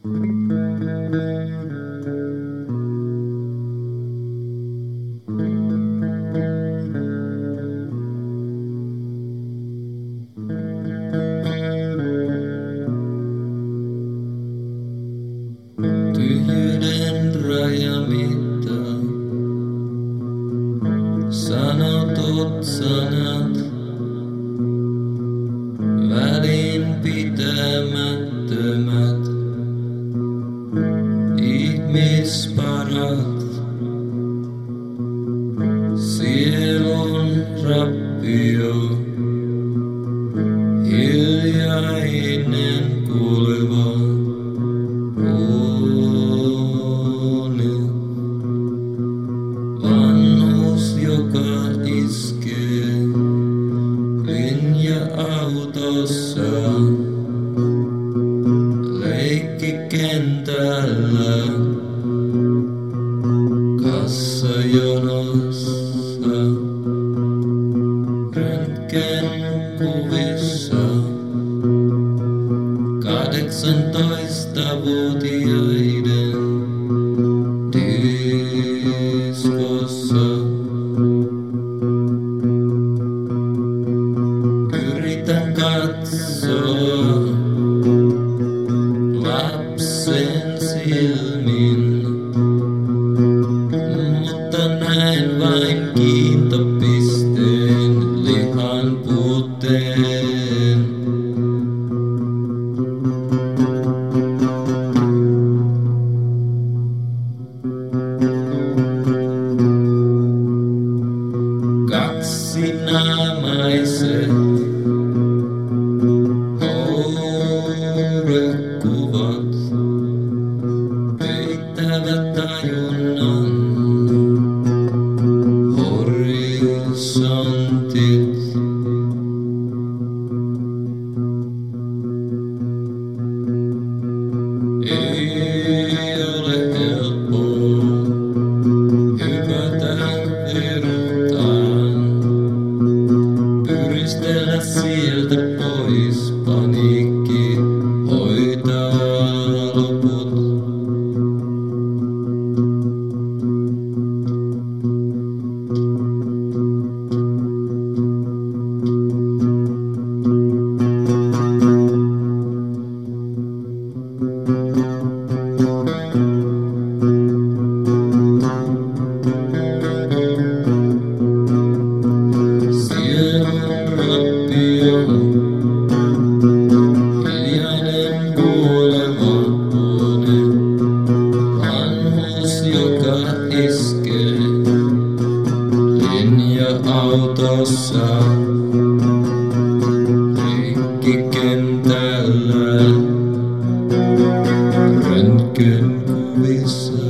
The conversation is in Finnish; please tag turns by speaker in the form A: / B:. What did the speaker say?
A: Tyhjyyden rajamitta, sanotut sanat, välinpitämättömät, ihmisparat, sielun rappio, hiljainen kuoleva. Vanhus, joka iskee linja-autossa, leikkikentällä, kassajonossa, röntgenkuvissa, 18-vuotiaiden diskossa. Yritän katsoa lapsen silmin, mutta näen vain kiintopisteen, lihan puutteen. Kaksinaamaiset hourekuvat peittävät tajunnan horisontit. Ei ole helppoa hypätä virtaan, pyristellä sieltä pois, paniikki hoitaa loput. Hiljainen kuoleva huone, vanhus, joka iskee linja-autossa, leikkikentällä, röntgenkuvissa.